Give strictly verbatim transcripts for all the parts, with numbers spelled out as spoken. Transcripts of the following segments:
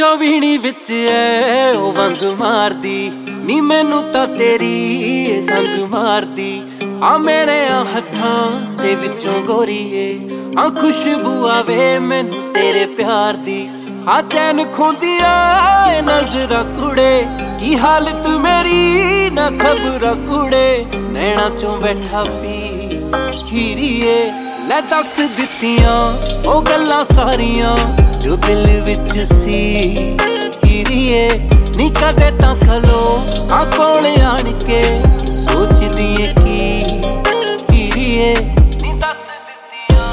ਵਿੱਚੋਂ ਵੀਣੀ ਵਿੱਚ ਐ ਉਹ ਵੰਗ ਮਾਰਦੀ ਨੀ ਮੈਨੂੰ ਤਾਂ ਤੇਰੀ ਸੰਗ ਮਾਰਦੀ ਆ ਮੇਰੇ ਆ ਹੱਥਾਂ ਦੇ ਵਿੱਚੋਂ ਗੋਰੀਏ ਆ ਖੁਸ਼ਬੂ ਆਵੇ ਮੈਨੂੰ ਤੇਰੇ ਪਿਆਰ ਦੀ ਆ ਚੈਨ ਖੁੰਦੀਆਂ ਨਜ਼ਰਾਂ ਕੁੜੇ ਕੀ ਹਾਲਤ ਮੇਰੀ ਨਾ ਖਬਰਾਂ ਕੁੜੇ ਨੈਣਾ ਚੋਂ ਬੈਠਾ ਪੀ ਹੀਰੀਏ ਲੈ ਦੱਸ ਦਿੱਤੀਆਂ ਉਹ ਗੱਲਾਂ ਸਾਰੀਆਂ ਜੋ ਦਿਲ ਵਿੱਚ ਸੀ ਹੀਰੀਏ ਨੀ ਕਦੇ ਤਾਂ ਖਲੋ ਆ ਕੋਲ ਆਣ ਕੇ ਸੋਚਦੀ ਏ ਕੀ ਹੀਰੀਏ ਨੀ ਦੱਸ ਦਿੱਤੀਆਂ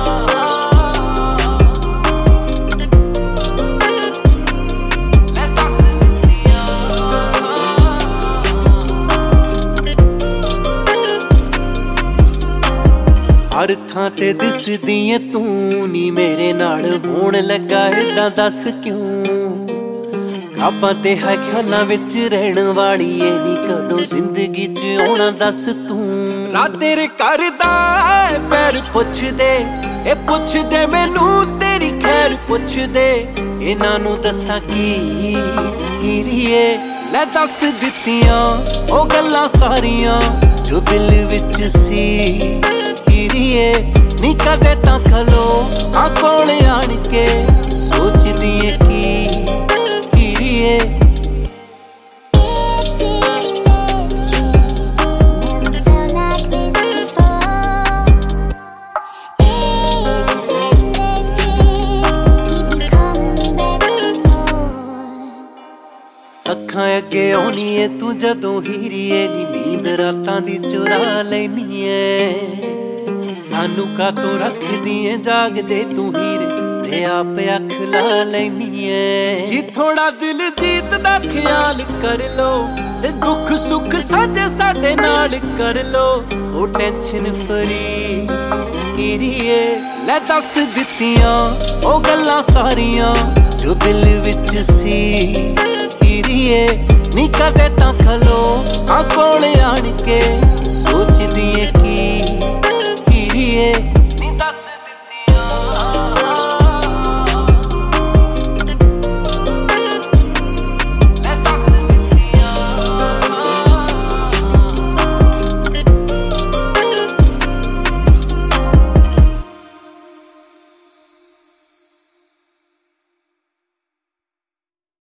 ਲੈ ਦੱਸ ਦਿੱਤੀਆਂ ਹਰ ਥਾਂ ਤੇ ਦਿਸਦੀ ਏ ਤੂੰ ਨੀ ਮੇਰੇ ਨਾਲ ਹੋਣ ਲੱਗਾ ਏਦਾਂ ਦੱਸ ਕਿਉਂ ਆਪਾਂ ਤੇ ਹੈ ਖਿਆਲਾਂ ਵਿੱਚ ਰਹਿਣ ਵਾਲੀ ਏ ਨੀ ਕਦੋਂ ਜ਼ਿੰਦਗੀ ਚ ਆਉਣਾ ਦੱਸ ਤੂੰ ਰਾਤ ਤੇਰੇ ਕਰਦਾ ਪੈਰ ਪੁੱਛਦੇ ਇਹ ਪੁੱਛਦੇ ਮੈਨੂੰ ਤੇਰੀ ਖੈਰ ਪੁੱਛਦੇ ਇਹਨਾਂ ਨੂੰ ਦੱਸਾਂ ਕੀ ਹੀਰੀਏ ਲੈ ਦੱਸ ਦਿੱਤੀਆਂ ਉਹ ਗੱਲਾਂ ਸਾਰੀਆਂ ਜੋ ਦਿਲ ਵਿੱਚ ਸੀ ਹੀਰੀਏ ਨੀ ਕਦੇ ਤਾਂ ਖਲੋ ਆ ਕੋਲ ਆਣ ਕੇ ਸੋਚਦੀ ਏ ਕੀ ਹੀਰੀਏ ਅੱਖਾਂ ਅੱਗੇ ਆਉਣੀ ਏ ਤੂੰ ਜਦੋਂ ਹੀਰੀਏ ਨੀ ਨੀਂਦ ਰਾਤਾਂ ਦੀ ਚੁਰਾ ਲੈਨੀ ਏ ਸਾਨੂੰ ਕਾਤੋਂ ਰੱਖਦੀ ਏ ਜਾਗਦੇ ਤੂੰ ਹੀਰੇ ਤੇ ਆਪ ਅੱਖ ਲਾ ਲੈਨੀ ਏ ਜੀ ਥੋੜਾ ਦਿਲ ਜੀਤ ਦਾ ਖਿਆਲ ਕਰ ਲੋ ਤੇ ਦੁੱਖ ਸੁੱਖ ਸਾਂਝੇ ਸਾਡੇ ਨਾਲ ਕਰ ਲੋ ਉਹ ਟੈਨਸ਼ਨ ਫਰੀ ਹੀਰੀਏ ਲੈ ਦੱਸ ਦਿੱਤੀਆਂ ਉਹ ਗੱਲਾਂ ਸਾਰੀਆਂ ਜੋ ਦਿਲ ਵਿੱਚ ਸੀ ਹੀਰੀਏ ਨੀ ਕਦੇ ਤਾਂ ਖਲੋ ਆ ਕੋਲ ਆਣ ਕੇ ਸੋਚਦੀ